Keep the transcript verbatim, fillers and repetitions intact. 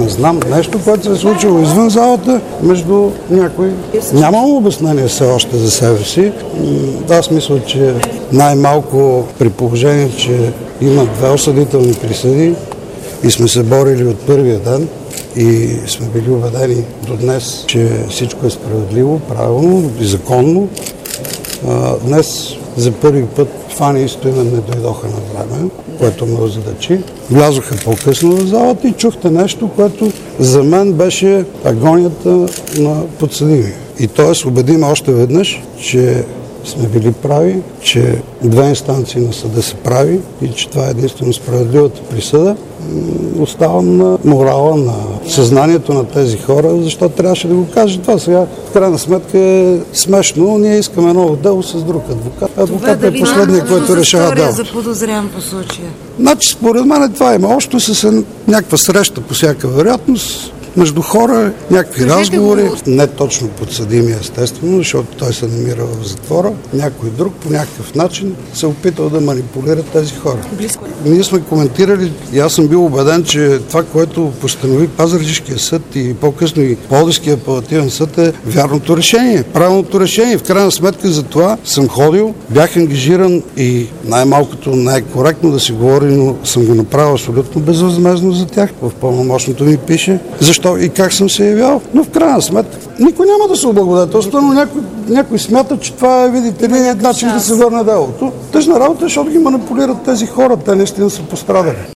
не знам, нещо, което се е случило извън залата, между някои. Нямам обяснение все още за себе си. Аз мисля, че най-малко при положение, че има две осъдителни присъди и сме се борили от първия ден и сме били убедени до днес, че всичко е справедливо, правилно и законно. Днес за първи път Фани и Стоян не дойдоха на време, което ме озадачи. Влязоха по-късно в залата и чухте нещо, което за мен беше агонията на подсъдими. И т.е. убедиме още веднъж, че сме били прави, че две инстанции на съда са прави и че това е единствено справедливата присъда. Оставам на морала, на съзнанието на тези хора, защото трябваше да го кажа това. Сега, в крайна сметка е смешно. Ние искаме ново дело с друг адвокат. Адвокат е последният, който решава делото. За подозрян по случая. Значи, според мен това има още с някаква среща по всяка вероятност между хора, някакви Кажете разговори, го. Не точно подсъдими естествено, защото той се намира в затвора, някой друг по някакъв начин се опитал да манипулира тези хора. Близко. Ние сме коментирали и аз съм бил убеден, че това, което постанови Пазарджишкия съд и по-късно и Пловдивския апелативен съд е вярното решение, правилното решение. В крайна сметка за това съм ходил, бях ангажиран и най-малкото не е коректно да си говори, но съм го направил абсолютно безвъзмездно за тях. В пълномощното ми пише защо и как съм се явял, но в крайна сметка никой няма да се облагодетелства, но някой, някой смята, че това е, видите ли, начин да се върне делото. Тъжна работа, защото ги манипулират тези хора, те наистина са пострадали.